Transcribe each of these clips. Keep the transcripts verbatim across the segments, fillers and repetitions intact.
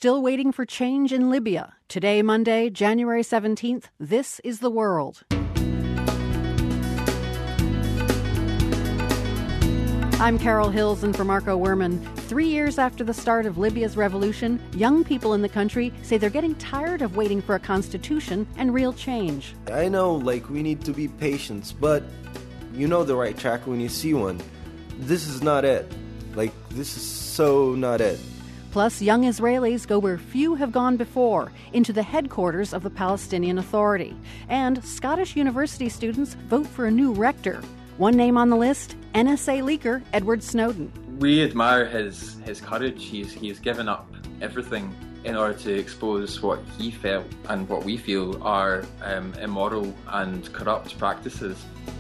still waiting for change in Libya. Today, Monday, January seventeenth, this is The World. I'm Carol Hills, and for Marco Werman. Three years after the start of Libya's revolution, young people in the country say they're getting tired of waiting for a constitution and real change. I know, like, we need to be patient, but you know the right track when you see one. This is not it. Like, this is so not it. Plus, young Israelis go where few have gone before, into the headquarters of the Palestinian Authority. And Scottish university students vote for a new rector. One name on the list, N S A leaker Edward Snowden. We admire his, his courage. He's, he's given up everything in order to expose what he felt and what we feel are um, immoral and corrupt practices.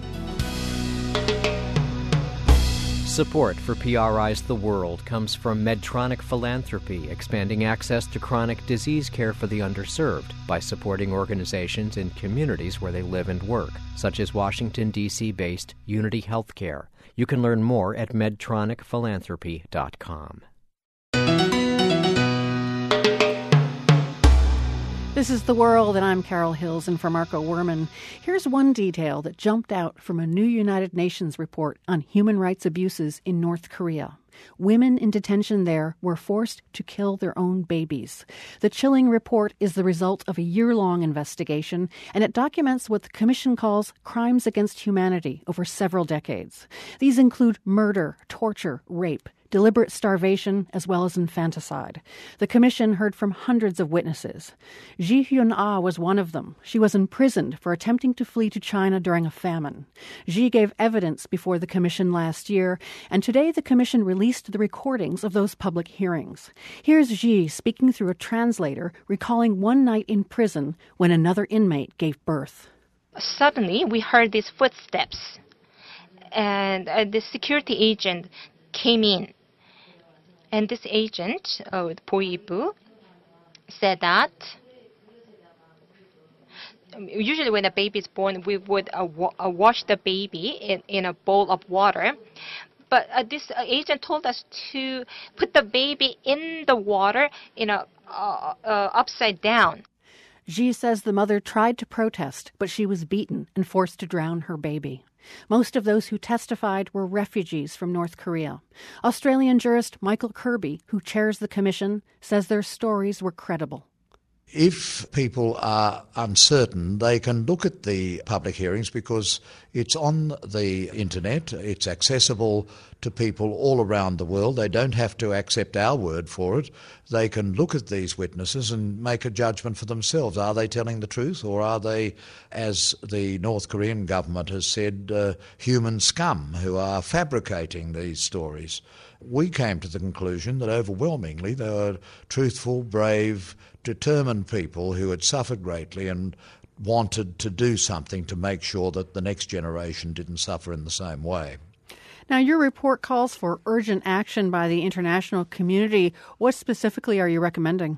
Support for P R I's The World comes from Medtronic Philanthropy, expanding access to chronic disease care for the underserved by supporting organizations in communities where they live and work, such as Washington, D C-based Unity Healthcare. You can learn more at medtronic philanthropy dot com. This is The World, and I'm Carol Hills, and for Marco Werman. Here's one detail that jumped out from a new United Nations report on human rights abuses in North Korea. Women in detention there were forced to kill their own babies. The chilling report is the result of a year-long investigation, and it documents what the Commission calls crimes against humanity over several decades. These include murder, torture, rape, deliberate starvation, as well as infanticide. The Commission heard from hundreds of witnesses. Ji Hyun-ah was one of them. She was imprisoned for attempting to flee to China during a famine. Ji gave evidence before the Commission last year, and today the Commission released the recordings of those public hearings. Here's Ji speaking through a translator, recalling one night in prison when another inmate gave birth. Suddenly, we heard these footsteps, and uh, the security agent came in. And this agent, uh, Boibu, said that usually when a baby is born, we would uh, wa- uh, wash the baby in, in a bowl of water. But uh, this uh, agent told us to put the baby in the water in a uh, uh, upside down. Ji says the mother tried to protest, but she was beaten and forced to drown her baby. Most of those who testified were refugees from North Korea. Australian jurist Michael Kirby, who chairs the commission, says their stories were credible. If people are uncertain, they can look at the public hearings because it's on the internet, it's accessible to people all around the world. They don't have to accept our word for it. They can look at these witnesses and make a judgment for themselves. Are they telling the truth, or are they, as the North Korean government has said, uh, human scum who are fabricating these stories? We came to the conclusion that overwhelmingly they were truthful, brave, determined people who had suffered greatly and wanted to do something to make sure that the next generation didn't suffer in the same way. Now, your report calls for urgent action by the international community. What specifically are you recommending?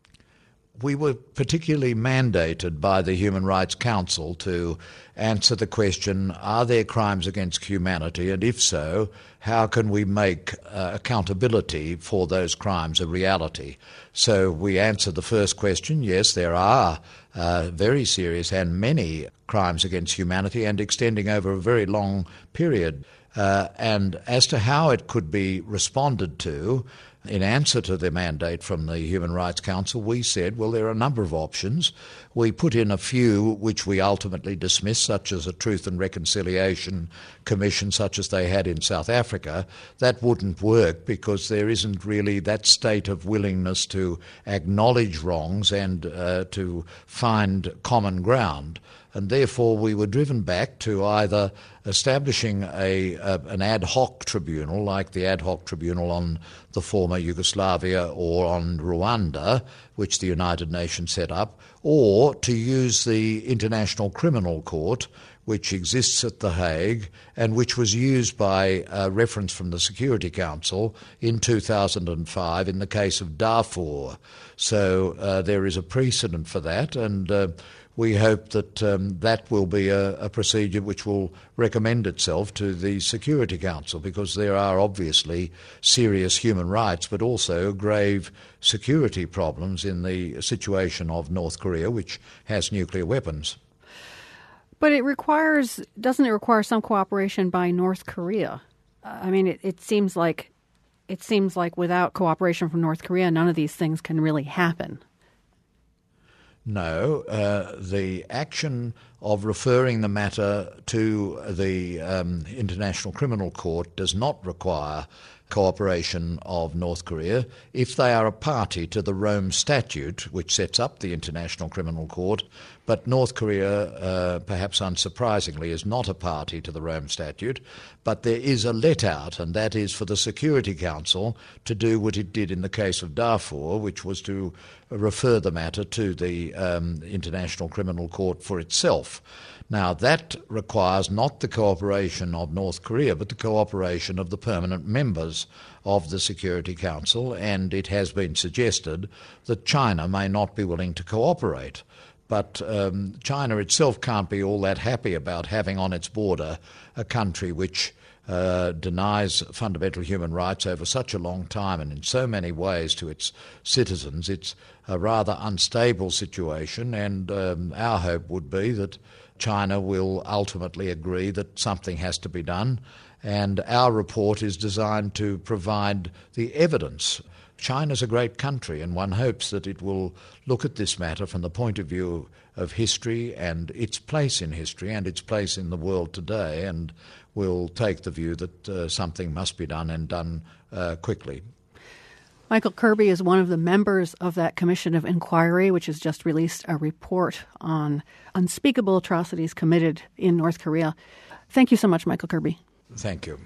We were particularly mandated by the Human Rights Council to answer the question, are there crimes against humanity? And if so, how can we make uh, accountability for those crimes a reality? So we answered the first question, yes, there are uh, very serious and many crimes against humanity and extending over a very long period. Uh, and as to how it could be responded to, in answer to the mandate from the Human Rights Council, we said, well, there are a number of options. We put in a few which we ultimately dismissed, such as a Truth and Reconciliation Commission, such as they had in South Africa. That wouldn't work because there isn't really that state of willingness to acknowledge wrongs and uh, to find common ground. And therefore we were driven back to either establishing a, a an ad hoc tribunal like the ad hoc tribunal on the former Yugoslavia or on Rwanda, which the United Nations set up, or to use the International Criminal Court, which exists at The Hague and which was used by uh, reference from the Security Council in two thousand five in the case of Darfur. So uh, there is a precedent for that, and uh, we hope that um, that will be a, a procedure which will recommend itself to the Security Council, because there are obviously serious human rights but also grave security problems in the situation of North Korea, which has nuclear weapons. But it requires, doesn't it require some cooperation by North Korea? Uh, I mean, it, it seems like it seems like without cooperation from North Korea, none of these things can really happen. No, uh, the action of referring the matter to the um, International Criminal Court does not require cooperation of North Korea if they are a party to the Rome Statute, which sets up the International Criminal Court. But North Korea, uh, perhaps unsurprisingly, is not a party to the Rome Statute. But there is a let-out, and that is for the Security Council to do what it did in the case of Darfur, which was to refer the matter to the um, International Criminal Court for itself. Now, that requires not the cooperation of North Korea, but the cooperation of the permanent members of the Security Council, and it has been suggested that China may not be willing to cooperate. But um, China itself can't be all that happy about having on its border a country which uh, denies fundamental human rights over such a long time and in so many ways to its citizens. It's a rather unstable situation, and um, our hope would be that China will ultimately agree that something has to be done, and our report is designed to provide the evidence. China's a great country, and one hopes that it will look at this matter from the point of view of history and its place in history and its place in the world today, and will take the view that uh, something must be done and done uh, quickly. Michael Kirby is one of the members of that Commission of Inquiry, which has just released a report on unspeakable atrocities committed in North Korea. Thank you so much, Michael Kirby. Thank you.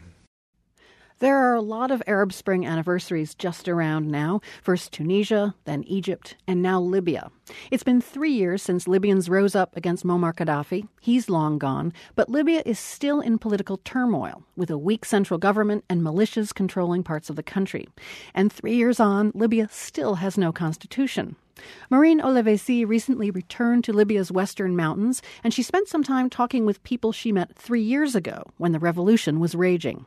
There are a lot of Arab Spring anniversaries just around now. First Tunisia, then Egypt, and now Libya. It's been three years since Libyans rose up against Muammar Gaddafi. He's long gone, but Libya is still in political turmoil, with a weak central government and militias controlling parts of the country. And three years on, Libya still has no constitution. Maureen Olivesi recently returned to Libya's western mountains, and she spent some time talking with people she met three years ago when the revolution was raging.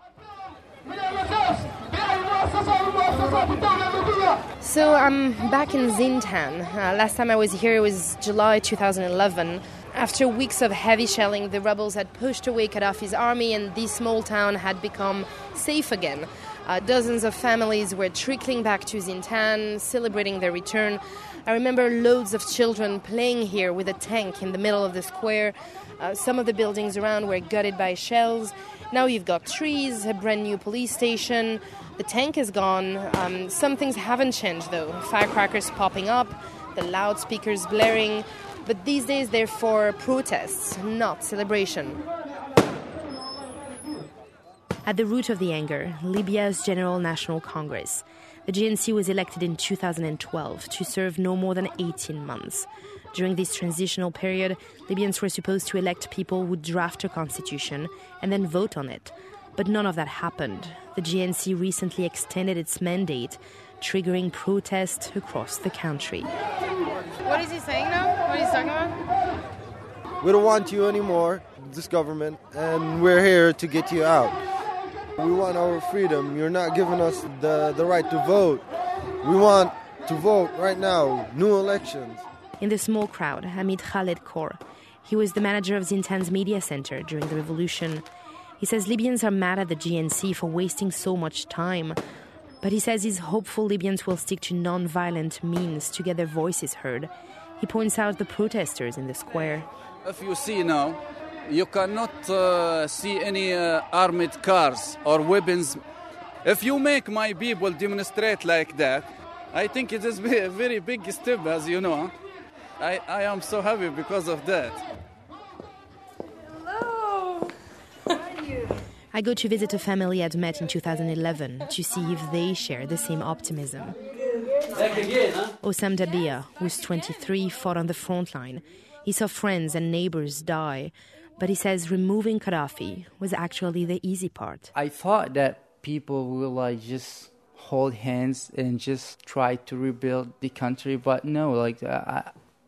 So I'm back in Zintan. Uh, last time I was here was July two thousand eleven. After weeks of heavy shelling, the rebels had pushed away Gaddafi's army and this small town had become safe again. Uh, dozens of families were trickling back to Zintan, celebrating their return. I remember loads of children playing here with a tank in the middle of the square. Uh, some of the buildings around were gutted by shells. Now you've got trees, a brand new police station. The tank is gone. Um, some things haven't changed, though. Firecrackers popping up, the loudspeakers blaring. But these days they're for protests, not celebration. At the root of the anger, Libya's General National Congress. The G N C was elected in two thousand twelve to serve no more than eighteen months. During this transitional period, Libyans were supposed to elect people who would draft a constitution and then vote on it. But none of that happened. The G N C recently extended its mandate, triggering protests across the country. What is he saying now? What is he talking about? We don't want you anymore, this government, and we're here to get you out. We want our freedom. You're not giving us the, the right to vote. We want to vote right now, new elections. In the small crowd, Hamid Khaled Khor. He was the manager of Zintan's media center during the revolution. He says Libyans are mad at the G N C for wasting so much time. But he says he's hopeful Libyans will stick to non-violent means to get their voices heard. He points out the protesters in the square. If you see now, you cannot uh, see any uh, armored cars or weapons. If you make my people demonstrate like that, I think it is a very big step, as you know. I, I am so happy because of that. Hello. How are you? I go to visit a family I'd met in two thousand eleven to see if they share the same optimism. Osam Dabia, who's twenty-three, fought on the front line. He saw friends and neighbors die. But he says removing Gaddafi was actually the easy part. I thought that people will like just hold hands and just try to rebuild the country, but no, like I,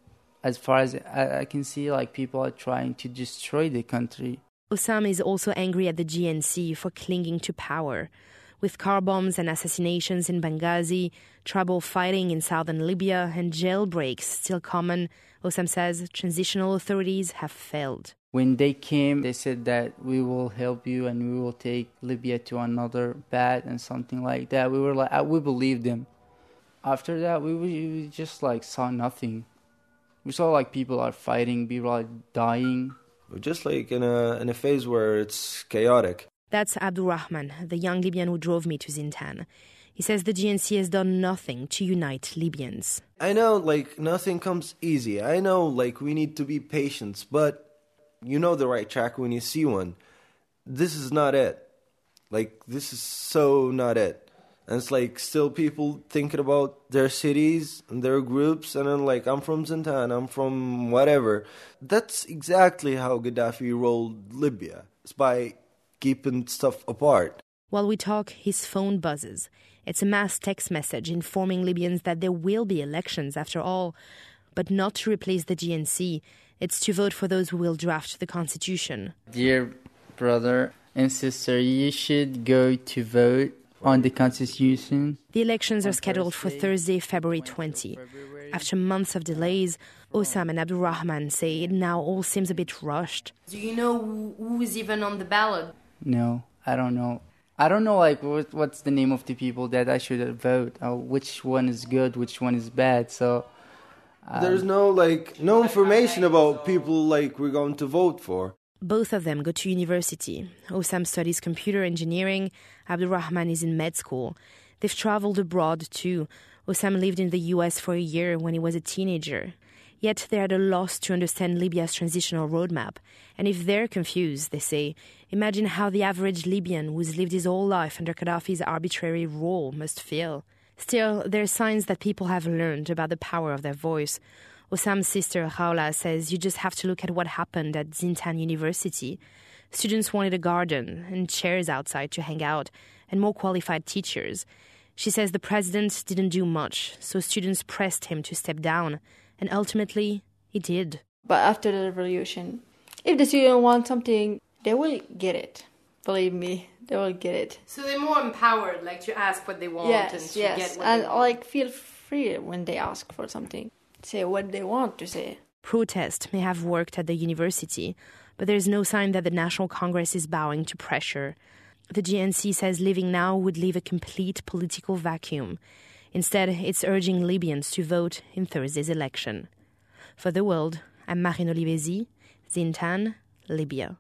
as far as I, I can see, like people are trying to destroy the country. Osam is also angry at the G N C for clinging to power. With car bombs and assassinations in Benghazi, tribal fighting in southern Libya, and jailbreaks still common, Osam says transitional authorities have failed. When they came, they said that we will help you and we will take Libya to another path and something like that. We were like, we believed them. After that, we, we just like saw nothing. We saw like people are fighting, people are dying. We're just like in a in a phase where it's chaotic. That's Abdurrahman, the young Libyan who drove me to Zintan. He says the G N C has done nothing to unite Libyans. I know, like, nothing comes easy. I know, like, we need to be patient, but you know the right track when you see one. This is not it. Like, this is so not it. And it's like still people thinking about their cities and their groups, and then like, I'm from Zintan, I'm from whatever. That's exactly how Gaddafi rolled Libya. It's by keeping stuff apart. While we talk, his phone buzzes. It's a mass text message informing Libyans that there will be elections after all, but not to replace the G N C. It's to vote for those who will draft the constitution. Dear brother and sister, you should go to vote on the constitution. The elections are scheduled for Thursday, February twentieth. After months of delays, Osam and Abdurrahman say it now all seems a bit rushed. Do you know who is even on the ballot? No, I don't know. I don't know, like, what, what's the name of the people that I should vote, or which one is good, which one is bad, so... Um, There's no, like, no information about people, like, we're going to vote for. Both of them go to university. Osam studies computer engineering. Abdurrahman is in med school. They've traveled abroad, too. Osam lived in the U S for a year when he was a teenager. Yet they're at a loss to understand Libya's transitional roadmap. And if they're confused, they say, imagine how the average Libyan who's lived his whole life under Gaddafi's arbitrary rule must feel. Still, there are signs that people have learned about the power of their voice. Osam's sister, Khawla, says you just have to look at what happened at Zintan University. Students wanted a garden and chairs outside to hang out and more qualified teachers. She says the president didn't do much, so students pressed him to step down. And ultimately, he did. But after the revolution, if the students want something, they will get it. Believe me, they will get it. So they're more empowered, like to ask what they want yes, and to yes. get what and they want. like feel free when they ask for something. Say what they want to say. Protest may have worked at the university, but there's no sign that the National Congress is bowing to pressure. The G N C says leaving now would leave a complete political vacuum. Instead, it's urging Libyans to vote in Thursday's election. For The World, I'm Marine Olivesi, Zintan, Libya.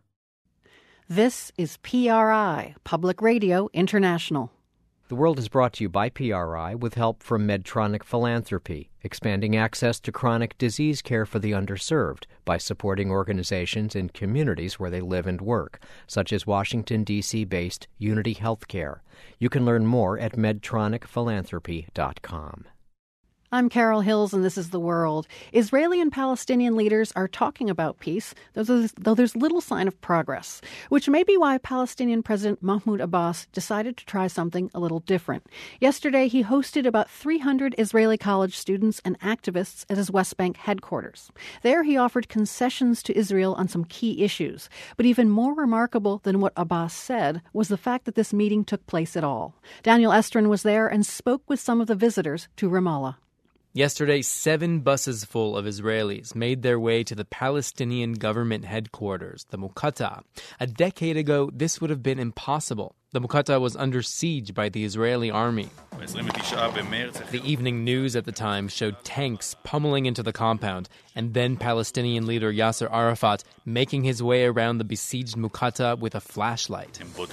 This is P R I, Public Radio International. The World is brought to you by P R I with help from Medtronic Philanthropy, expanding access to chronic disease care for the underserved by supporting organizations in communities where they live and work, such as Washington, D C-based Unity Healthcare. You can learn more at medtronic philanthropy dot com. I'm Carol Hills, and this is The World. Israeli and Palestinian leaders are talking about peace, though there's, though there's little sign of progress, which may be why Palestinian President Mahmoud Abbas decided to try something a little different. Yesterday, he hosted about three hundred Israeli college students and activists at his West Bank headquarters. There, he offered concessions to Israel on some key issues. But even more remarkable than what Abbas said was the fact that this meeting took place at all. Daniel Estrin was there and spoke with some of the visitors to Ramallah. Yesterday, seven buses full of Israelis made their way to the Palestinian government headquarters, the Muqatta. A decade ago, this would have been impossible. The Muqatta was under siege by the Israeli army. The evening news at the time showed tanks pummeling into the compound, and then Palestinian leader Yasser Arafat making his way around the besieged Muqatta with a flashlight.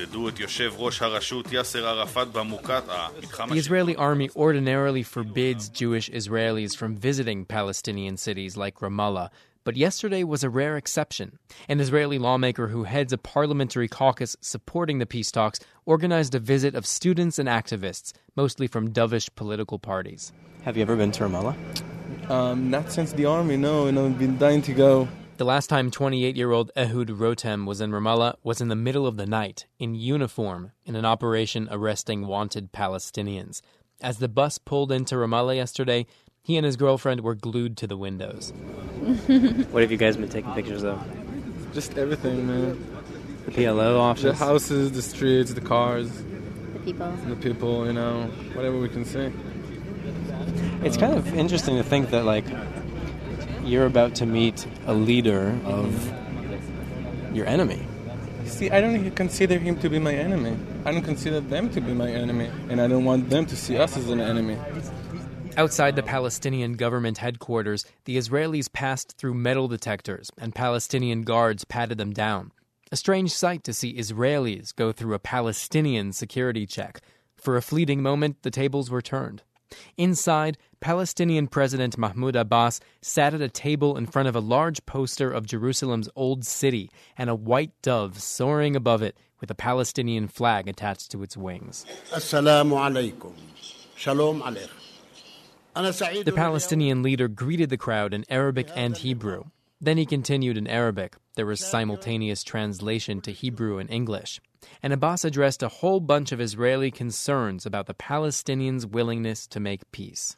The Israeli army ordinarily forbids Jewish Israelis from visiting Palestinian cities like Ramallah, but yesterday was a rare exception. An Israeli lawmaker who heads a parliamentary caucus supporting the peace talks organized a visit of students and activists, mostly from dovish political parties. Have you ever been to Ramallah? Um, not since the army, no, and I've been dying to go. The last time twenty-eight-year-old Ehud Rotem was in Ramallah was in the middle of the night, in uniform, in an operation arresting wanted Palestinians. As the bus pulled into Ramallah yesterday, he and his girlfriend were glued to the windows. What have you guys been taking pictures of? Just everything, man. The P L O office? The houses, the streets, the cars. The people. The people, you know, whatever we can see. It's kind of interesting to think that, like, you're about to meet a leader of your enemy. See, I don't consider him to be my enemy. I don't consider them to be my enemy, and I don't want them to see us as an enemy. Outside the Palestinian government headquarters, the Israelis passed through metal detectors, and Palestinian guards patted them down. A strange sight to see Israelis go through a Palestinian security check. For a fleeting moment, the tables were turned. Inside, Palestinian President Mahmoud Abbas sat at a table in front of a large poster of Jerusalem's old city and a white dove soaring above it with a Palestinian flag attached to its wings. Assalamu alaikum. Shalom aleichem. The Palestinian leader greeted the crowd in Arabic and Hebrew. Then he continued in Arabic. There was simultaneous translation to Hebrew and English. And Abbas addressed a whole bunch of Israeli concerns about the Palestinians' willingness to make peace.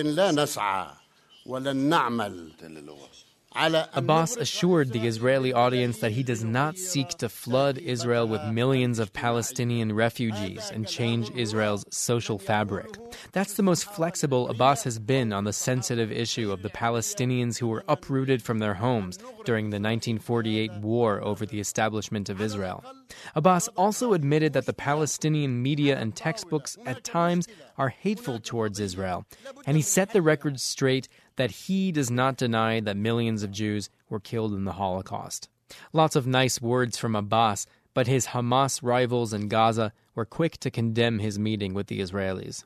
Abbas assured the Israeli audience that he does not seek to flood Israel with millions of Palestinian refugees and change Israel's social fabric. That's the most flexible Abbas has been on the sensitive issue of the Palestinians who were uprooted from their homes during the nineteen forty-eight war over the establishment of Israel. Abbas also admitted that the Palestinian media and textbooks at times are hateful towards Israel, and he set the record straight that he does not deny that millions of Jews were killed in the Holocaust. Lots of nice words from Abbas, but his Hamas rivals in Gaza were quick to condemn his meeting with the Israelis.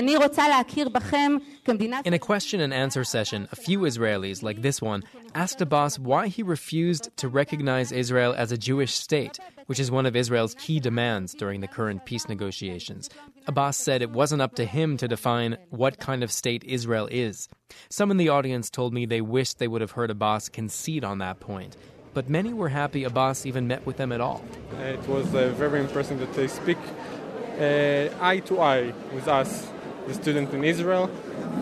In a question and answer session, a few Israelis, like this one, asked Abbas why he refused to recognize Israel as a Jewish state, which is one of Israel's key demands during the current peace negotiations. Abbas said it wasn't up to him to define what kind of state Israel is. Some in the audience told me they wished they would have heard Abbas concede on that point. But many were happy Abbas even met with them at all. It was uh, very impressive that they speak uh, eye to eye with us, the students in Israel.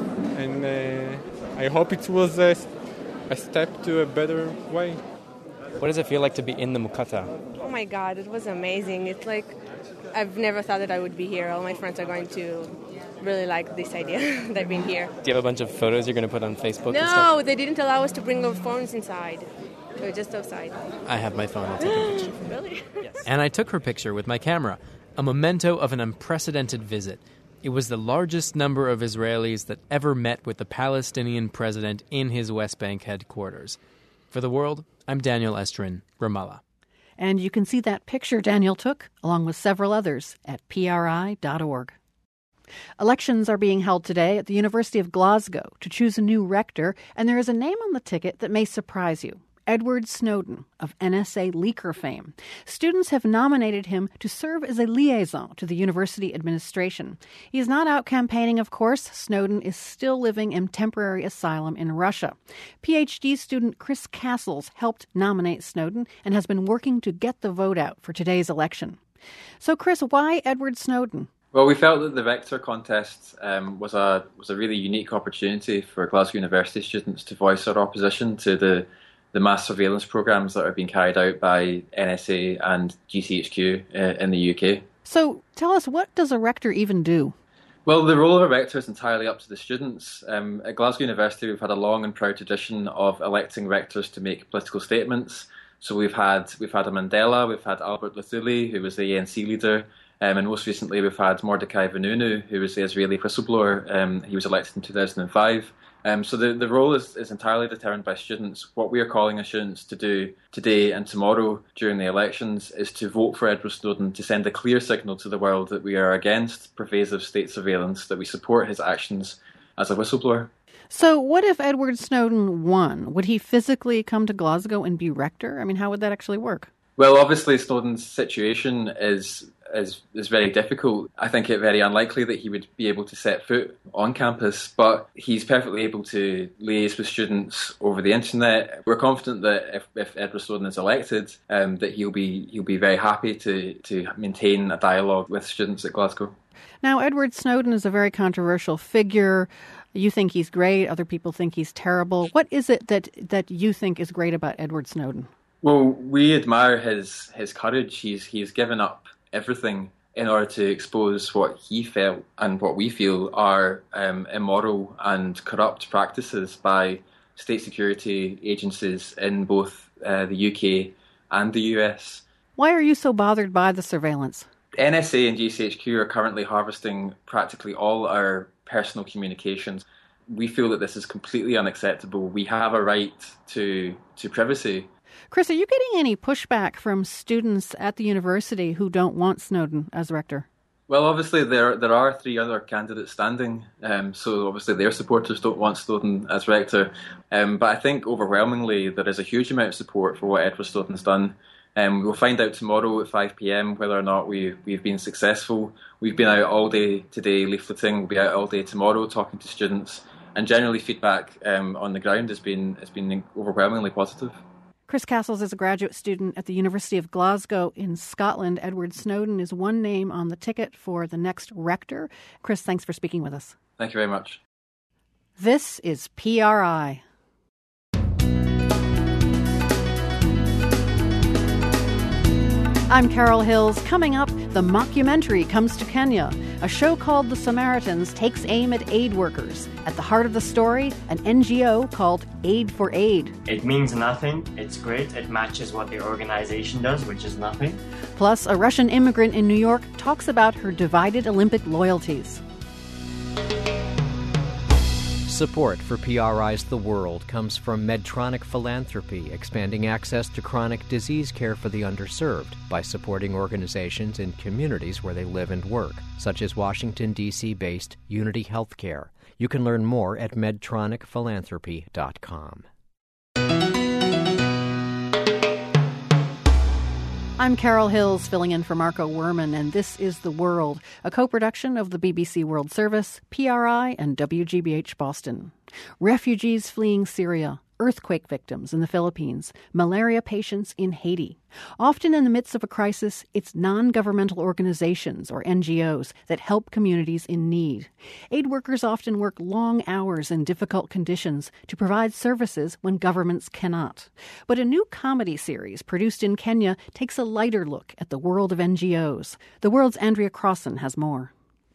And uh, I hope it was a, a step to a better way. What does it feel like to be in the Muqatta? Oh my God, it was amazing. It's like, I've never thought that I would be here. All my friends are going to really like this idea that being here. Do you have a bunch of photos you're going to put on Facebook? No, they didn't allow us to bring our phones inside. We were just outside. I have my phone. I'll take a picture. Really? Yes. And I took her picture with my camera, a memento of an unprecedented visit. It was the largest number of Israelis that ever met with the Palestinian president in his West Bank headquarters. For The World, I'm Daniel Estrin, Ramallah. And you can see that picture Daniel took, along with several others, at P R I dot org. Elections are being held today at the University of Glasgow to choose a new rector, and there is a name on the ticket that may surprise you. Edward Snowden of N S A leaker fame. Students have nominated him to serve as a liaison to the university administration. He is not out campaigning, of course. Snowden is still living in temporary asylum in Russia. PhD student Chris Castles helped nominate Snowden and has been working to get the vote out for today's election. So, Chris, why Edward Snowden? Well, we felt that the Rector contest um, was a was a really unique opportunity for Glasgow University students to voice our opposition to the the mass surveillance programs that are being carried out by N S A and G C H Q uh, in the U K. So tell us, what does a rector even do? Well, the role of a rector is entirely up to the students. Um, at Glasgow University, we've had a long and proud tradition of electing rectors to make political statements. So we've had we've had a Mandela, we've had Albert Luthuli, who was the A N C leader, um, and most recently we've had Mordecai Vanunu, who was the Israeli whistleblower. Um, he was elected in two thousand five. Um, so the, the role is, is entirely determined by students. What we are calling on students to do today and tomorrow during the elections is to vote for Edward Snowden, to send a clear signal to the world that we are against pervasive state surveillance, that we support his actions as a whistleblower. So what if Edward Snowden won? Would he physically come to Glasgow and be rector? I mean, how would that actually work? Well, obviously, Snowden's situation is is is very difficult. I think it very unlikely that he would be able to set foot on campus, but he's perfectly able to liaise with students over the internet. We're confident that if, if Edward Snowden is elected, um, that he'll be he'll be very happy to to maintain a dialogue with students at Glasgow. Now, Edward Snowden is a very controversial figure. You think he's great. Other people think he's terrible. What is it that, that you think is great about Edward Snowden? Well, we admire his his courage. He's he's given up everything in order to expose what he felt and what we feel are um, immoral and corrupt practices by state security agencies in both uh, the U K and the U S. Why are you so bothered by the surveillance? N S A and G C H Q are currently harvesting practically all our personal communications. We feel that this is completely unacceptable. We have a right to to privacy. Chris, are you getting any pushback from students at the university who don't want Snowden as rector? Well, obviously there there are three other candidates standing, um, so obviously their supporters don't want Snowden as rector. Um, but I think overwhelmingly there is a huge amount of support for what Edward Snowden's done. Um, we'll find out tomorrow at five p.m. whether or not we, we've been successful. We've been out all day today leafleting. We'll be out all day tomorrow talking to students. And generally feedback um, on the ground has been has been overwhelmingly positive. Chris Castles is a graduate student at the University of Glasgow in Scotland. Edward Snowden is one name on the ticket for the next rector. Chris, thanks for speaking with us. Thank you very much. This is P R I. I'm Carol Hills. Coming up, the mockumentary comes to Kenya. A show called The Samaritans takes aim at aid workers. At the heart of the story, an N G O called Aid for Aid. It means nothing. It's great. It matches what the organization does, which is nothing. Plus, a Russian immigrant in New York talks about her divided Olympic loyalties. Support for P R I's The World comes from Medtronic Philanthropy, expanding access to chronic disease care for the underserved by supporting organizations in communities where they live and work, such as Washington, D C-based Unity Healthcare. You can learn more at medtronic philanthropy dot com. I'm Carol Hills, filling in for Marco Werman, and this is The World, a co-production of the B B C World Service, P R I, and W G B H Boston. Refugees fleeing Syria, earthquake victims in the Philippines, malaria patients in Haiti. Often in the midst of a crisis, it's non-governmental organizations, or N G Os, that help communities in need. Aid workers often work long hours in difficult conditions to provide services when governments cannot. But a new comedy series produced in Kenya takes a lighter look at the world of N G Os. The World's Andrea Crossan has more.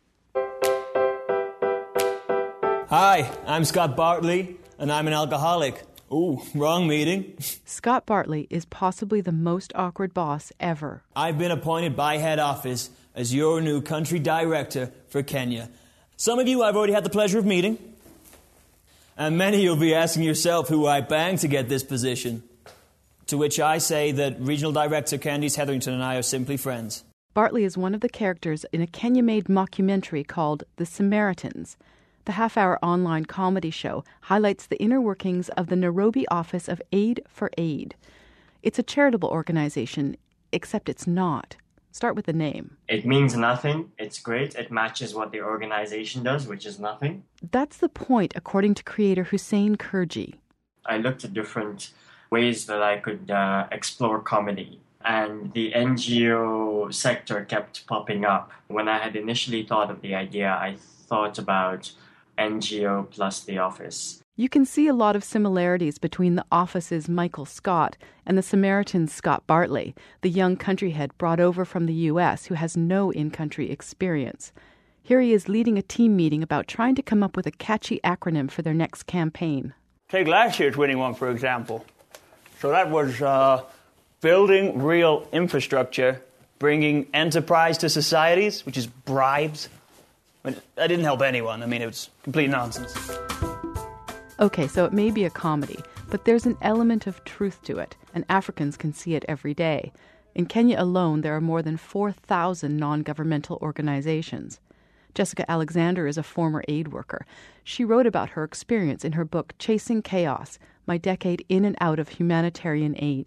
Hi, I'm Scott Bartley, and I'm an alcoholic. Ooh, wrong meeting. Scott Bartley is possibly the most awkward boss ever. I've been appointed by head office as your new country director for Kenya. Some of you I've already had the pleasure of meeting, and many you'll be asking yourself who I banged to get this position. To which I say that Regional Director Candice Hetherington and I are simply friends. Bartley is one of the characters in a Kenya-made mockumentary called The Samaritans. The half-hour online comedy show highlights the inner workings of the Nairobi office of Aid for Aid. It's a charitable organization, except it's not. Start with the name. It means nothing. It's great. It matches what the organization does, which is nothing. That's the point, according to creator Hussein Kurji. I looked at different ways that I could uh, explore comedy. And the N G O sector kept popping up. When I had initially thought of the idea, I thought about N G O plus The Office. You can see a lot of similarities between The Office's Michael Scott and the Samaritans' Scott Bartley, the young country head brought over from the U S who has no in-country experience. Here he is leading a team meeting about trying to come up with a catchy acronym for their next campaign. Take last year's winning one, for example. So that was uh, building real infrastructure, bringing enterprise to societies, which is bribes. I mean, that didn't help anyone. I mean, it was complete nonsense. Okay, so it may be a comedy, but there's an element of truth to it, and Africans can see it every day. In Kenya alone, there are more than four thousand non-governmental organizations. Jessica Alexander is a former aid worker. She wrote about her experience in her book, Chasing Chaos, My Decade in and Out of Humanitarian Aid.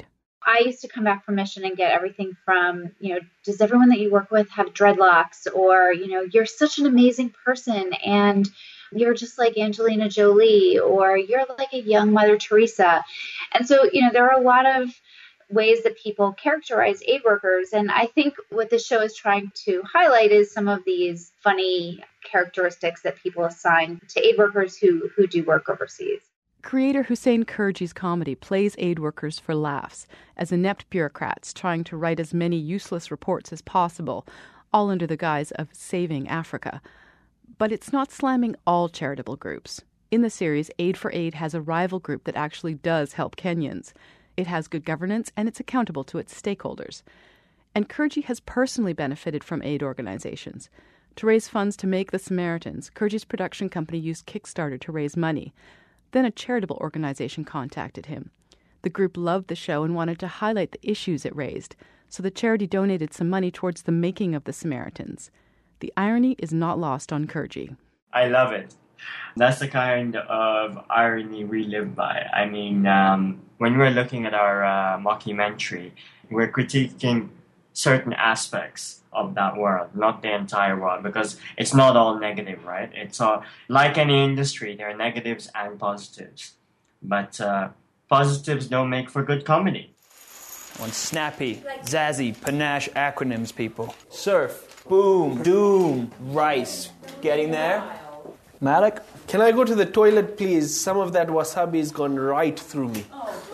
I used to come back from mission and get everything from, you know, does everyone that you work with have dreadlocks? Or, you know, you're such an amazing person and you're just like Angelina Jolie, or you're like a young Mother Teresa. And so, you know, there are a lot of ways that people characterize aid workers. And I think what this show is trying to highlight is some of these funny characteristics that people assign to aid workers who, who do work overseas. Creator Hussein Kurji's comedy plays aid workers for laughs as inept bureaucrats trying to write as many useless reports as possible, all under the guise of saving Africa. But it's not slamming all charitable groups. In the series, Aid for Aid has a rival group that actually does help Kenyans. It has good governance and it's accountable to its stakeholders. And Kurji has personally benefited from aid organizations. To raise funds to make The Samaritans, Kurji's production company used Kickstarter to raise money. Then a charitable organization contacted him. The group loved the show and wanted to highlight the issues it raised, so the charity donated some money towards the making of The Samaritans. The irony is not lost on Kurji. I love it. That's the kind of irony we live by. I mean, um, when we're looking at our uh, mockumentary, we're critiquing certain aspects of that world, not the entire world, because it's not all negative, right? It's all, like any industry, there are negatives and positives. But uh, positives don't make for good comedy. One snappy, zazzy, panache acronyms, people. Surf, boom, doom, rice. Getting there? Malik? Can I go to the toilet, please? Some of that wasabi's gone right through me.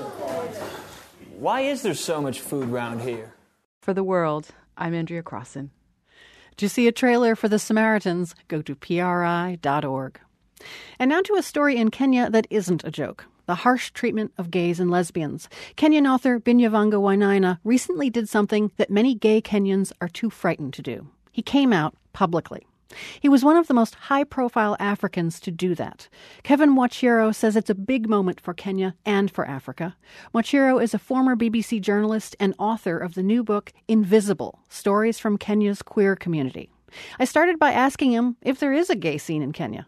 Why is there so much food around here? For The World, I'm Andrea Crossan. To see a trailer for The Samaritans, go to P R I dot org. And now to a story in Kenya that isn't a joke. The harsh treatment of gays and lesbians. Kenyan author Binyavanga Wainaina recently did something that many gay Kenyans are too frightened to do. He came out publicly. He was one of the most high-profile Africans to do that. Kevin Mwachiro says it's a big moment for Kenya and for Africa. Mwachiro is a former B B C journalist and author of the new book Invisible, Stories from Kenya's Queer Community. I started by asking him if there is a gay scene in Kenya.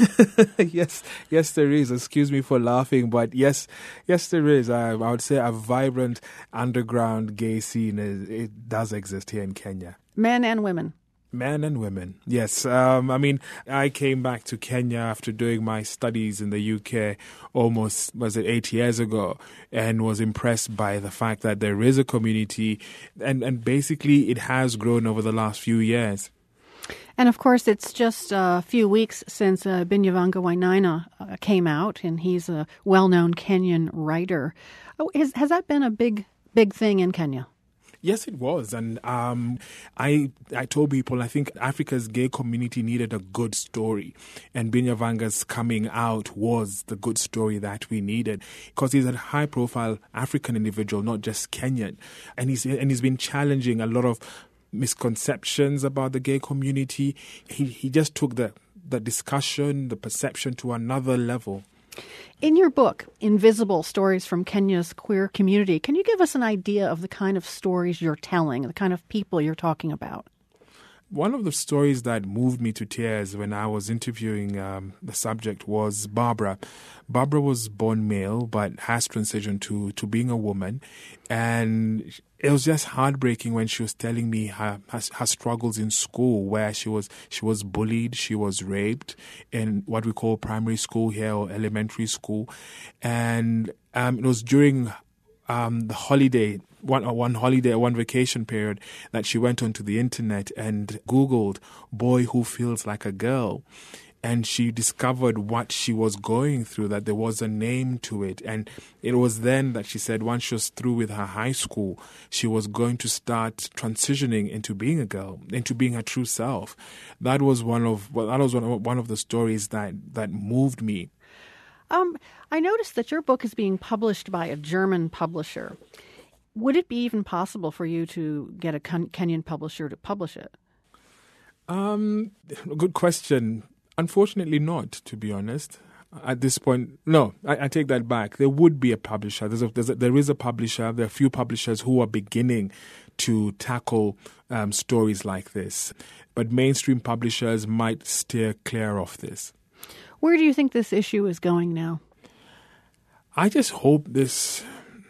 yes, yes, there is. Excuse me for laughing, but yes, yes, there is. I, I would say a vibrant underground gay scene. It, it does exist here in Kenya. Men and women. Men and women, yes. Um, I mean, I came back to Kenya after doing my studies in the U K almost, was it eight years ago, and was impressed by the fact that there is a community, and, and basically it has grown over the last few years. And of course, it's just a few weeks since uh, Binyavanga Wainaina uh, came out, and he's a well-known Kenyan writer. Oh, has, has that been a big, big thing in Kenya? Yes, it was. And um, I I told people I think Africa's gay community needed a good story. And Binyavanga's coming out was the good story that we needed. Because he's a high-profile African individual, not just Kenyan. And he's, and he's been challenging a lot of misconceptions about the gay community. He, he just took the, the discussion, the perception to another level. In your book, Invisible, Stories from Kenya's Queer Community, can you give us an idea of the kind of stories you're telling, the kind of people you're talking about? One of the stories that moved me to tears when I was interviewing um, the subject was Barbara. Barbara was born male but has transitioned to, to being a woman. And it was just heartbreaking when she was telling me her, her, her struggles in school, where she was she was bullied, she was raped in what we call primary school here or elementary school. And um, it was during um, the holiday, one one holiday, one vacation period, that she went onto the internet and Googled boy who feels like a girl. And she discovered what she was going through, that there was a name to it. And it was then that she said once she was through with her high school, she was going to start transitioning into being a girl, into being her true self. That was one of well, that was one of, one of the stories that, that moved me. Um, I noticed that your book is being published by a German publisher. Would it be even possible for you to get a Kenyan publisher to publish it? Um, good question. Unfortunately not, to be honest. At this point, no, I, I take that back. There would be a publisher. There's a, there's a, there is a publisher. There are a few publishers who are beginning to tackle um, stories like this. But mainstream publishers might steer clear of this. Where do you think this issue is going now? I just hope this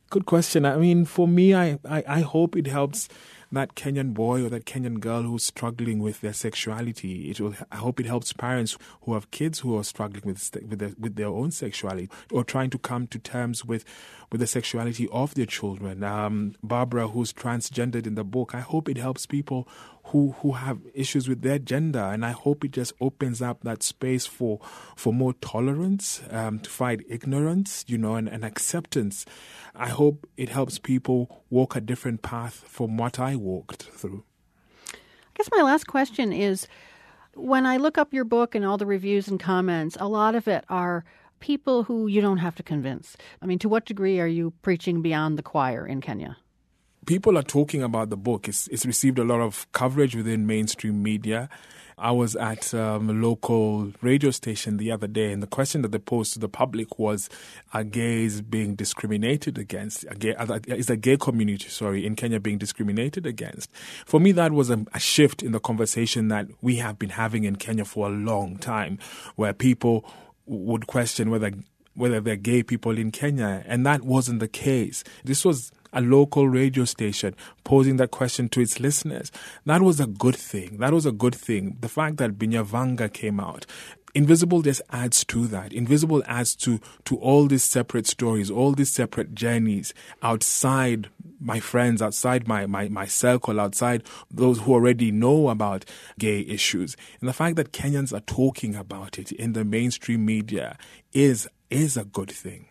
Good question. I mean, for me, I, I, I hope it helps that Kenyan boy or that Kenyan girl who's struggling with their sexuality. It will. I hope it helps parents who have kids who are struggling with with their, with their own sexuality or trying to come to terms with, with the sexuality of their children. Um, Barbara, who's transgendered in the book, I hope it helps people who who have issues with their gender, and I hope it just opens up that space for for more tolerance, um, to fight ignorance, you know, and, and acceptance. I hope it helps people walk a different path from what I walked through. I guess my last question is, when I look up your book and all the reviews and comments, a lot of it are people who you don't have to convince. I mean, to what degree are you preaching beyond the choir in Kenya? People are talking about the book. It's, it's received a lot of coverage within mainstream media. I was at um, a local radio station the other day, and the question that they posed to the public was, are gays being discriminated against? Are gay, are, is the gay community, sorry, in Kenya being discriminated against? For me, that was a, a shift in the conversation that we have been having in Kenya for a long time, where people would question whether whether they're gay people in Kenya, and that wasn't the case. This was a local radio station posing that question to its listeners. That was a good thing. That was a good thing. The fact that Binyavanga came out, Invisible just adds to that. Invisible adds to, to all these separate stories, all these separate journeys outside my friends, outside my, my, my circle, outside those who already know about gay issues. And the fact that Kenyans are talking about it in the mainstream media is, is a good thing.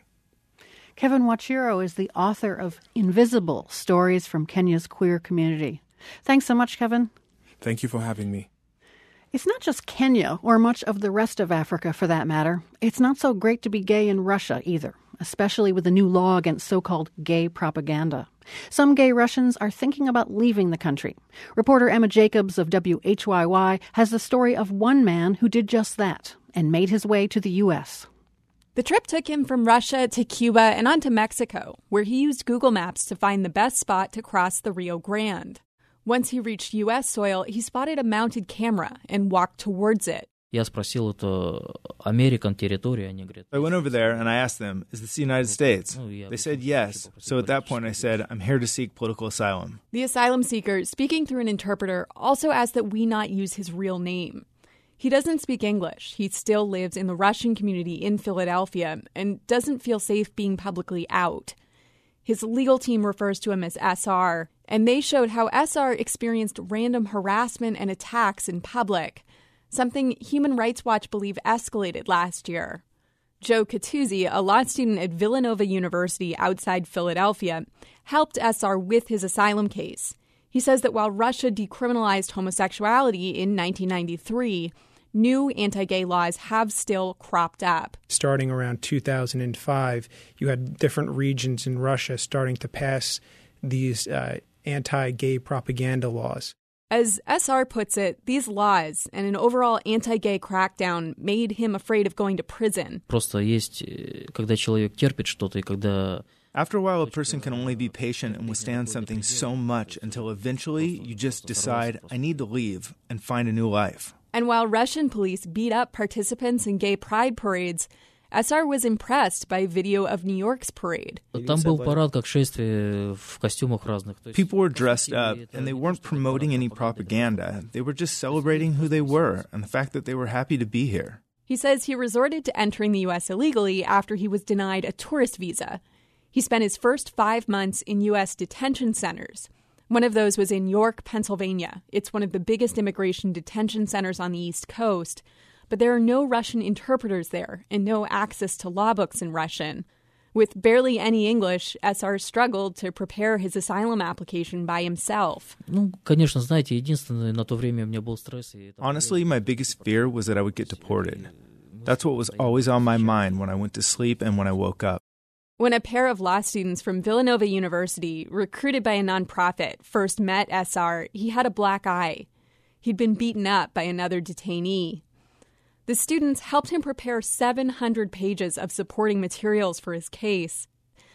Kevin Wachiro is the author of Invisible, Stories from Kenya's Queer Community. Thanks so much, Kevin. Thank you for having me. It's not just Kenya, or much of the rest of Africa for that matter. It's not so great to be gay in Russia either, especially with the new law against so-called gay propaganda. Some gay Russians are thinking about leaving the country. Reporter Emma Jacobs of W H Y Y has the story of one man who did just that and made his way to the U S The trip took him from Russia to Cuba and on to Mexico, where he used Google Maps to find the best spot to cross the Rio Grande. Once he reached U S soil, he spotted a mounted camera and walked towards it. Я спросил, это Американ территория? Они говорят. I went over there and I asked them, is this the United States? They said yes. So at that point I said, I'm here to seek political asylum. The asylum seeker, speaking through an interpreter, also asked that we not use his real name. He doesn't speak English. He still lives in the Russian community in Philadelphia and doesn't feel safe being publicly out. His legal team refers to him as S R, and they showed how S R experienced random harassment and attacks in public, something Human Rights Watch believe escalated last year. Joe Catuzzi, a law student at Villanova University outside Philadelphia, helped S R with his asylum case. He says that while Russia decriminalized homosexuality in nineteen ninety-three, new anti-gay laws have still cropped up. Starting around two thousand five, you had different regions in Russia starting to pass these uh, anti-gay propaganda laws. As S R puts it, these laws and an overall anti-gay crackdown made him afraid of going to prison. Просто есть, когда человек терпит что-то, и когда... After a while, a person can only be patient and withstand something so much until eventually you just decide, I need to leave and find a new life. And while Russian police beat up participants in gay pride parades, S R was impressed by video of New York's parade. Там был парад, как шествие в костюмах разных. People were dressed up, and they weren't promoting any propaganda. They were just celebrating who they were and the fact that they were happy to be here. He says he resorted to entering the U S illegally after he was denied a tourist visa. He spent his first five months in U S detention centers. One of those was in York, Pennsylvania. It's one of the biggest immigration detention centers on the East Coast. But there are no Russian interpreters there and no access to law books in Russian. With barely any English, S R struggled to prepare his asylum application by himself. Ну, конечно, знаете, единственное, на то время у меня был стресс. Honestly, my biggest fear was that I would get deported. That's what was always on my mind when I went to sleep and when I woke up. When a pair of law students from Villanova University, recruited by a nonprofit, first met S R, he had a black eye. He'd been beaten up by another detainee. The students helped him prepare seven hundred pages of supporting materials for his case.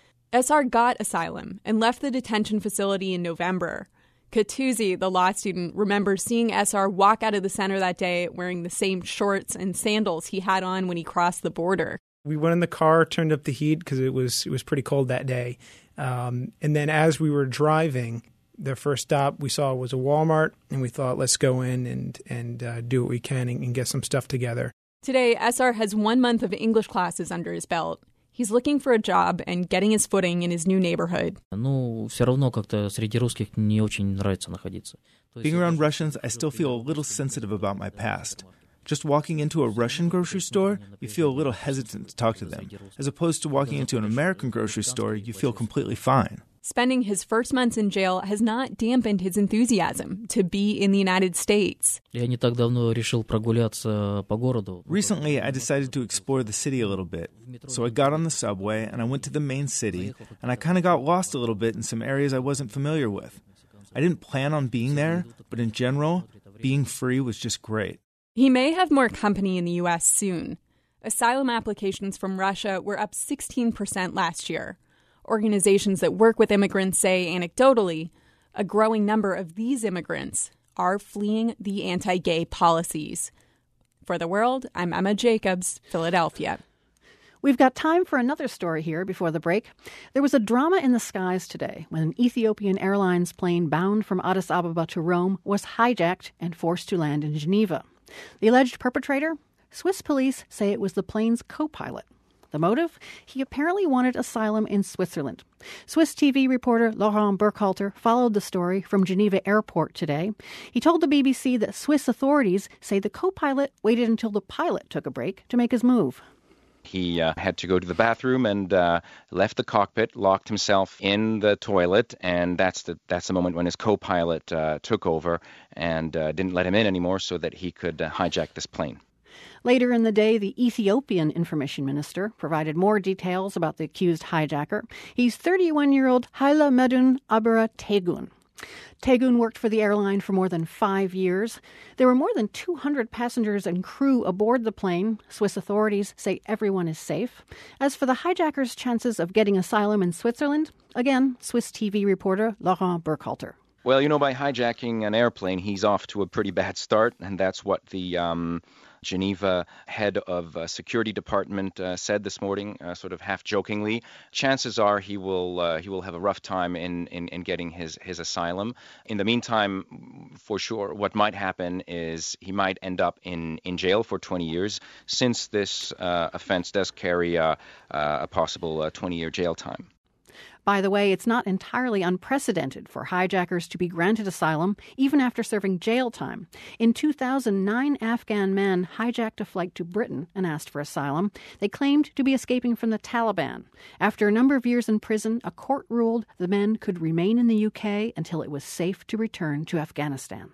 S R got asylum and left the detention facility in November. Catuzzi, the law student, remembers seeing S R walk out of the center that day wearing the same shorts and sandals he had on when he crossed the border. We went in the car, turned up the heat because it was it was pretty cold that day. Um, and then as we were driving, the first stop we saw was a Walmart, and we thought, let's go in and, and uh, do what we can and, and get some stuff together. Today, S R has one month of English classes under his belt. He's looking for a job and getting his footing in his new neighborhood. Ну, все равно как-то среди русских не очень нравится находиться. Being around Russians, I still feel a little sensitive about my past. Just walking into a Russian grocery store, you feel a little hesitant to talk to them. As opposed to walking into an American grocery store, you feel completely fine. Spending his first months in jail has not dampened his enthusiasm to be in the United States. Я не так давно решил прогуляться по городу. Recently, I decided to explore the city a little bit. So I got on the subway and I went to the main city, and I kind of got lost a little bit in some areas I wasn't familiar with. I didn't plan on being there, but in general, being free was just great. He may have more company in the U S soon. Asylum applications from Russia were up sixteen percent last year. Organizations that work with immigrants say, anecdotally, a growing number of these immigrants are fleeing the anti-gay policies. For The World, I'm Emma Jacobs, Philadelphia. We've got time for another story here before the break. There was a drama in the skies today when an Ethiopian Airlines plane bound from Addis Ababa to Rome was hijacked and forced to land in Geneva. The alleged perpetrator? Swiss police say it was the plane's co-pilot. The motive? He apparently wanted asylum in Switzerland. Swiss T V reporter Laurent Burkhalter followed the story from Geneva Airport today. He told the B B C that Swiss authorities say the co-pilot waited until the pilot took a break to make his move. He uh, had to go to the bathroom and uh, left the cockpit, locked himself in the toilet, and that's the that's the moment when his co-pilot uh, took over and uh, didn't let him in anymore so that he could uh, hijack this plane. Later in the day, the Ethiopian information minister provided more details about the accused hijacker. He's thirty-one-year-old Haile Medun Abara Tegun. Tegun worked for the airline for more than five years. There were more than two hundred passengers and crew aboard the plane. Swiss authorities say everyone is safe. As for the hijacker's chances of getting asylum in Switzerland, again, Swiss T V reporter Laurent Burkhalter. Well, you know, by hijacking an airplane, he's off to a pretty bad start, and that's what the um, Geneva head of uh, security department uh, said this morning, uh, sort of half jokingly. Chances are he will uh, he will have a rough time in, in, in getting his, his asylum. In the meantime, for sure, what might happen is he might end up in, in jail for twenty years, since this uh, offense does carry uh, uh, a possible uh, twenty-year jail time. By the way, it's not entirely unprecedented for hijackers to be granted asylum even after serving jail time. In two thousand, nine Afghan men hijacked a flight to Britain and asked for asylum. They claimed to be escaping from the Taliban. After a number of years in prison, a court ruled the men could remain in the U K until it was safe to return to Afghanistan.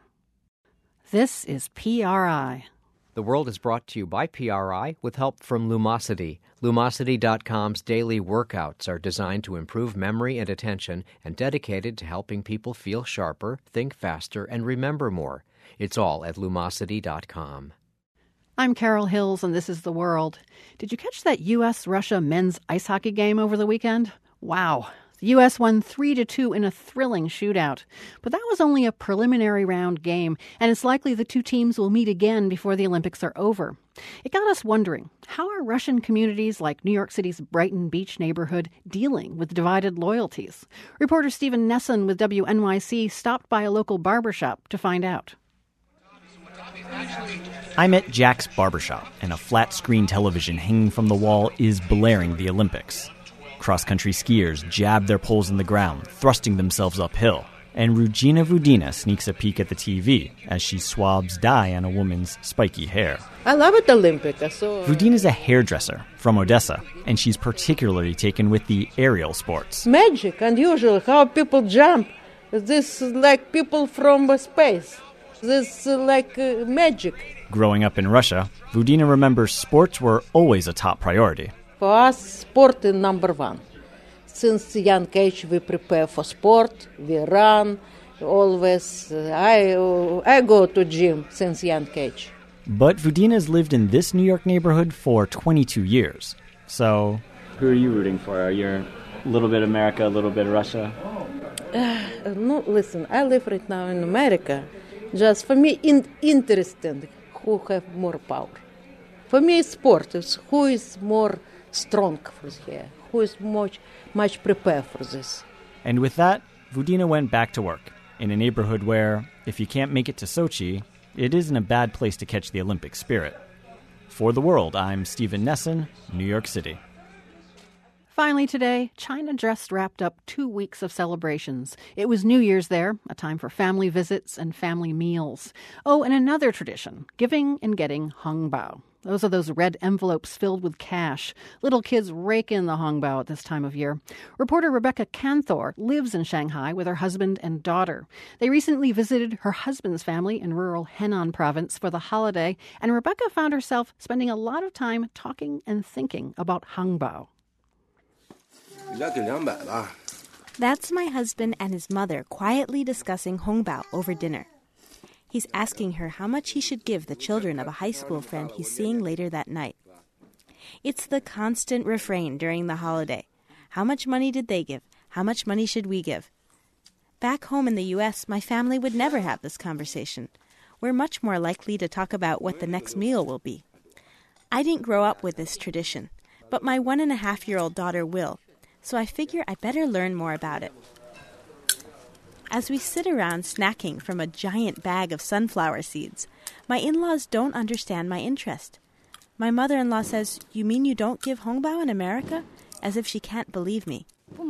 This is P R I. The World is brought to you by P R I with help from Lumosity. Lumosity dot com's daily workouts are designed to improve memory and attention and dedicated to helping people feel sharper, think faster, and remember more. It's all at Lumosity dot com. I'm Carol Hills, and this is The World. Did you catch that U S Russia men's ice hockey game over the weekend? Wow. The U S won three to two in a thrilling shootout. But that was only a preliminary round game, and it's likely the two teams will meet again before the Olympics are over. It got us wondering, how are Russian communities like New York City's Brighton Beach neighborhood dealing with divided loyalties? Reporter Stephen Nesson with W N Y C stopped by a local barbershop to find out. I'm at Jack's Barbershop, and a flat-screen television hanging from the wall is blaring the Olympics. Cross-country skiers jab their poles in the ground, thrusting themselves uphill. And Rugina Vudina sneaks a peek at the T V as she swabs dye on a woman's spiky hair. I love it, Olympic. So... Vudina's a hairdresser from Odessa, and she's particularly taken with the aerial sports. Magic, unusual, how people jump. This is like people from space. This is like uh, magic. Growing up in Russia, Vudina remembers sports were always a top priority. For us, sport is number one. Since young age, we prepare for sport, we run, always. Uh, I uh, I go to gym since young age. But Vudina's lived in this New York neighborhood for twenty-two years. So, who are you rooting for? Are you a little bit America, a little bit Russia? Uh, no, listen, I live right now in America. Just for me, in, interesting who have more power. For me, sport is who is more strong for here, who is much, much prepared for this. And with that, Vodina went back to work in a neighborhood where, if you can't make it to Sochi, it isn't a bad place to catch the Olympic spirit. For The World, I'm Stephen Nesson, New York City. Finally today, China just wrapped up two weeks of celebrations. It was New Year's there, a time for family visits and family meals. Oh, and another tradition, giving and getting hongbao. Those are those red envelopes filled with cash. Little kids rake in the hongbao at this time of year. Reporter Rebecca Canthor lives in Shanghai with her husband and daughter. They recently visited her husband's family in rural Henan province for the holiday, and Rebecca found herself spending a lot of time talking and thinking about hongbao. That's my husband and his mother quietly discussing hongbao over dinner. He's asking her how much he should give the children of a high school friend he's seeing later that night. It's the constant refrain during the holiday. How much money did they give? How much money should we give? Back home in the U S, my family would never have this conversation. We're much more likely to talk about what the next meal will be. I didn't grow up with this tradition, but my one and a half year old daughter will, so I figure I better learn more about it. As we sit around snacking from a giant bag of sunflower seeds, my in-laws don't understand my interest. My mother-in-law says, "You mean you don't give hongbao in America?" As if she can't believe me.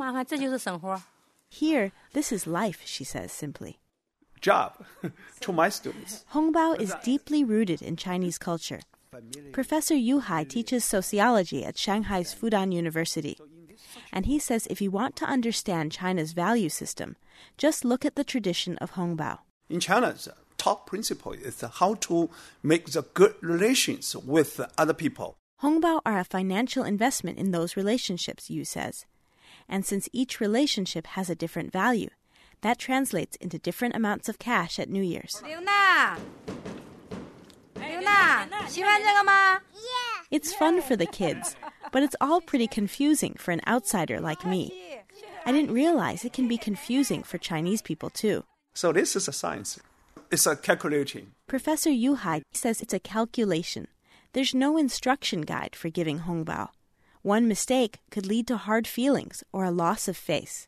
Here, this is life, she says simply. Job to my students. Hongbao is deeply rooted in Chinese culture. Professor Yu Hai teaches sociology at Shanghai's Fudan University. And he says if you want to understand China's value system, just look at the tradition of hongbao. In China, the top principle is how to make the good relations with other people. Hongbao are a financial investment in those relationships, Yu says. And since each relationship has a different value, that translates into different amounts of cash at New Year's. It's fun for the kids, but it's all pretty confusing for an outsider like me. I didn't realize it can be confusing for Chinese people too. So this is a science. It's a calculation. Professor Yu Hai says it's a calculation. There's no instruction guide for giving hongbao. One mistake could lead to hard feelings or a loss of face.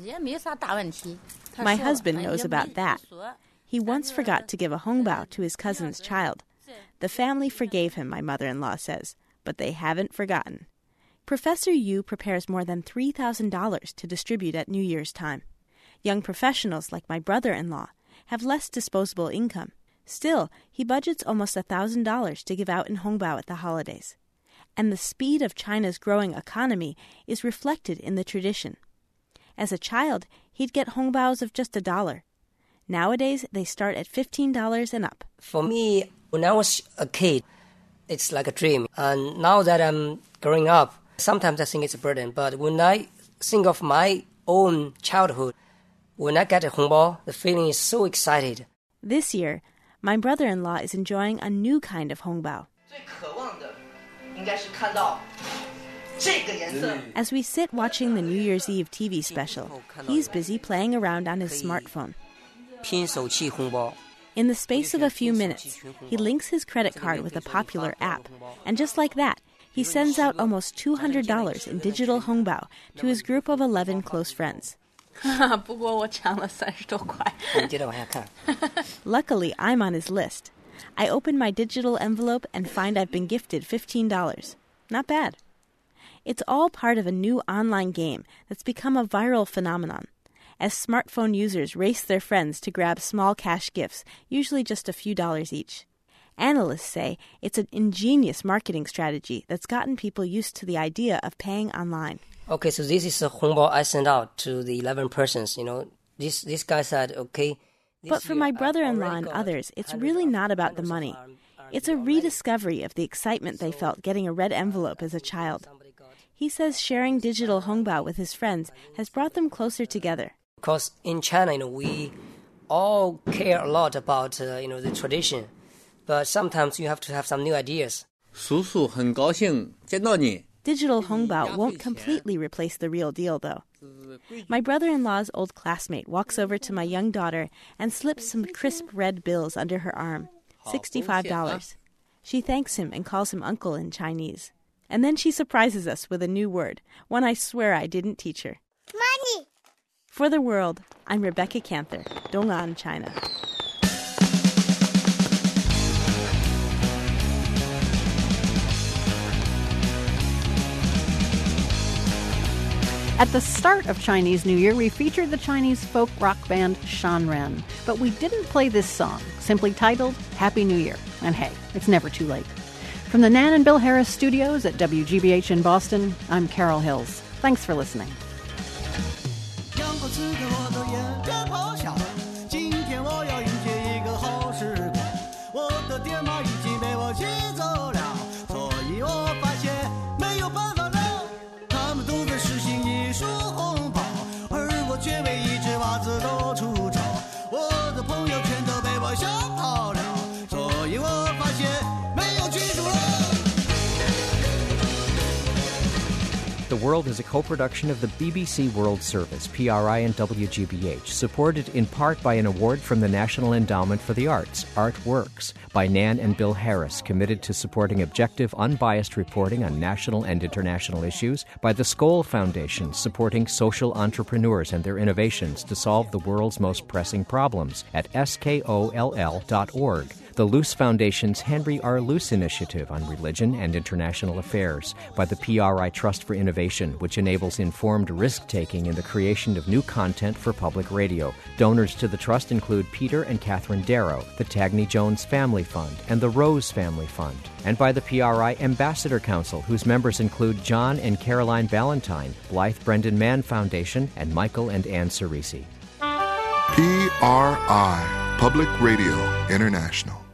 My husband knows about that. He once forgot to give a hongbao to his cousin's child. The family forgave him, my mother-in-law says, but they haven't forgotten. Professor Yu prepares more than three thousand dollars to distribute at New Year's time. Young professionals like my brother-in-law have less disposable income. Still, he budgets almost one thousand dollars to give out in hongbao at the holidays. And the speed of China's growing economy is reflected in the tradition. As a child, he'd get hongbaos of just a dollar. Nowadays, they start at fifteen dollars and up. For me, when I was a kid, it's like a dream. And now that I'm growing up, sometimes I think it's a burden. But when I think of my own childhood, when I get a hongbao, the feeling is so excited. This year, my brother-in-law is enjoying a new kind of hongbao. As we sit watching the New Year's Eve T V special, he's busy playing around on his smartphone. In the space of a few minutes, he links his credit card with a popular app, and just like that, he sends out almost two hundred dollars in digital hongbao to his group of eleven close friends. Luckily, I'm on his list. I open my digital envelope and find I've been gifted fifteen dollars. Not bad. It's all part of a new online game that's become a viral phenomenon, as smartphone users race their friends to grab small cash gifts, usually just a few dollars each. Analysts say it's an ingenious marketing strategy that's gotten people used to the idea of paying online. Okay, so this is a hongbao I sent out to the eleven persons, you know. This this guy said, okay. But for my brother-in-law and others, it's really not about the money. It's a rediscovery of the excitement they felt getting a red envelope as a child. He says sharing digital hongbao with his friends has brought them closer together. Because in China, you know, we all care a lot about, uh, you know, the tradition. But sometimes you have to have some new ideas. 叔叔很高兴见到你. Digital hongbao won't completely replace the real deal, though. My brother-in-law's old classmate walks over to my young daughter and slips some crisp red bills under her arm. sixty-five dollars. She thanks him and calls him uncle in Chinese. And then she surprises us with a new word, one I swear I didn't teach her. Money! For the World, I'm Rebecca Cantor, Dong'an, China. At the start of Chinese New Year, we featured the Chinese folk rock band Shanren, but we didn't play this song, simply titled Happy New Year. And hey, it's never too late. From the Nan and Bill Harris studios at W G B H in Boston, I'm Carol Hills. Thanks for listening. The World is a co-production of the B B C World Service, P R I, and W G B H, supported in part by an award from the National Endowment for the Arts, Artworks, by Nan and Bill Harris, committed to supporting objective, unbiased reporting on national and international issues, by the Skoll Foundation, supporting social entrepreneurs and their innovations to solve the world's most pressing problems at skoll dot org. The Luce Foundation's Henry R. Luce Initiative on Religion and International Affairs, by the P R I Trust for Innovation, which enables informed risk-taking in the creation of new content for public radio. Donors to the trust include Peter and Catherine Darrow, the Tagney Jones Family Fund, and the Rose Family Fund. And by the P R I Ambassador Council, whose members include John and Caroline Ballantyne, Blythe Brendan Mann Foundation, and Michael and Ann Cerisi. P R I, Public Radio International.